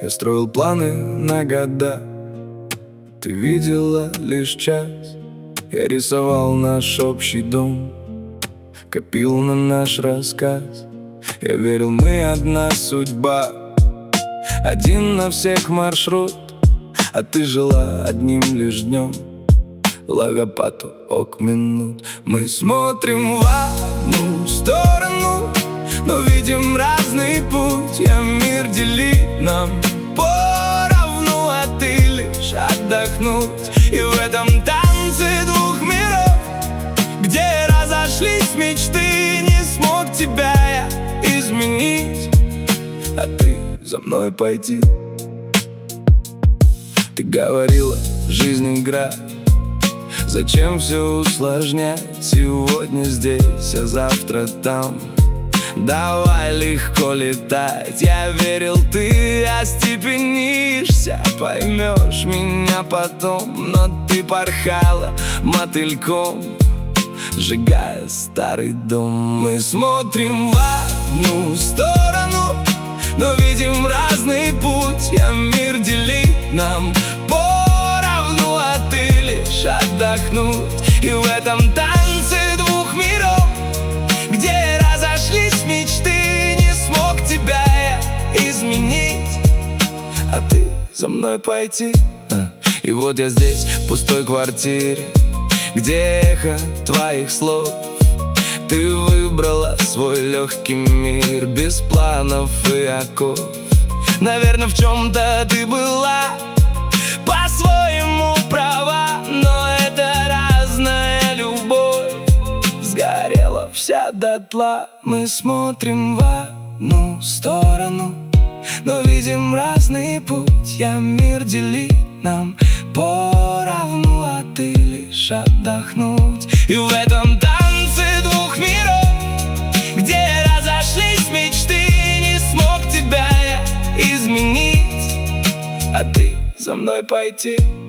Я строил планы на года, ты видела лишь час. Я рисовал наш общий дом, копил на наш рассказ. Я верил, мы одна судьба, один на всех маршрут. А ты жила одним лишь днем, ловя поток минут. Мы смотрим в одну сторону, но видим разный путь. Я мир делит нам поровну, а ты лишь отдохнуть. И в этом танце двух миров, где разошлись мечты, не смог тебя я изменить, а ты за мной пойти. Ты говорила, жизнь игра, зачем все усложнять? Сегодня здесь, а завтра там. Давай легко летать. Я верил, ты остепенишься, поймешь меня потом. Но ты порхала мотыльком, сжигая старый дом. Мы смотрим в одну сторону, но видим разный путь. Я мир делит нам поровну, а ты лишь отдохнуть. И в этом танце двух миров, где разошлись мечты, не смог тебя я изменить, а ты за мной пойти. И вот я здесь, в пустой квартире, где эхо твоих слов. Ты выбрала свой легкий мир, без планов и оков. Наверное, в чем-то ты была по-своему права, но это разная любовь, сгорела вся дотла. Мы смотрим в одну сторону, но видим разный путь. Я мир делит нам поровну, а ты лишь отдохнуть. И в этом танце двух миров, где разошлись мечты, не смог тебя я изменить, а ты за мной пойти.